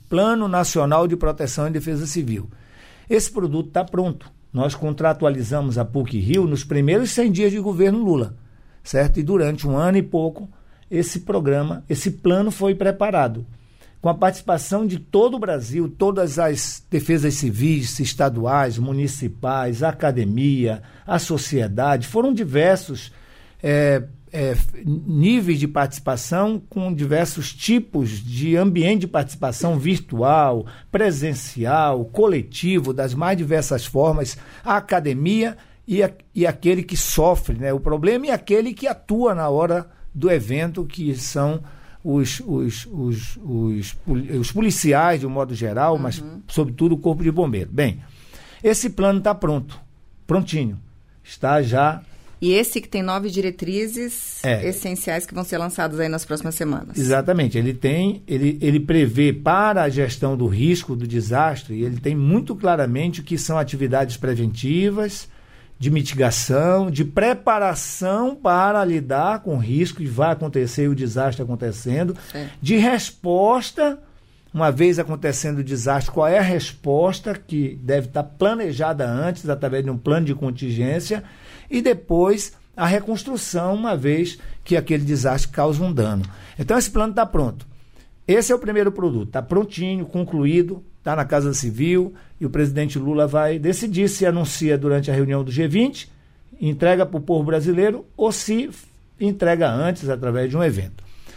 Plano Nacional de Proteção e Defesa Civil. Esse produto está pronto. Nós contratualizamos a PUC-Rio nos primeiros 100 dias de governo Lula, certo? E durante 1 ano e pouco, esse programa, esse plano foi preparado, com a participação de todo o Brasil, todas as defesas civis, estaduais, municipais, a academia, a sociedade. Foram diversos níveis de participação, com diversos tipos de ambiente de participação virtual, presencial, coletivo, das mais diversas formas, a academia e aquele que sofre, né, o problema, e aquele que atua na hora do evento, que são os policiais, de um modo geral, mas, sobretudo, o Corpo de Bombeiro. Bem, esse plano está prontinho, está já... E esse que tem 9 diretrizes essenciais que vão ser lançadas aí nas próximas semanas. Exatamente. Ele prevê para a gestão do risco, do desastre, ele tem muito claramente o que são atividades preventivas, de mitigação, de preparação para lidar com o risco que vai acontecer e o desastre acontecendo, de resposta, uma vez acontecendo o desastre, qual é a resposta que deve estar planejada antes, através de um plano de contingência, e depois a reconstrução, uma vez que aquele desastre causa um dano. Então, esse plano está pronto. Esse é o primeiro produto, está prontinho, concluído, está na Casa Civil, e o presidente Lula vai decidir se anuncia durante a reunião do G20, entrega para o povo brasileiro, ou se entrega antes, através de um evento.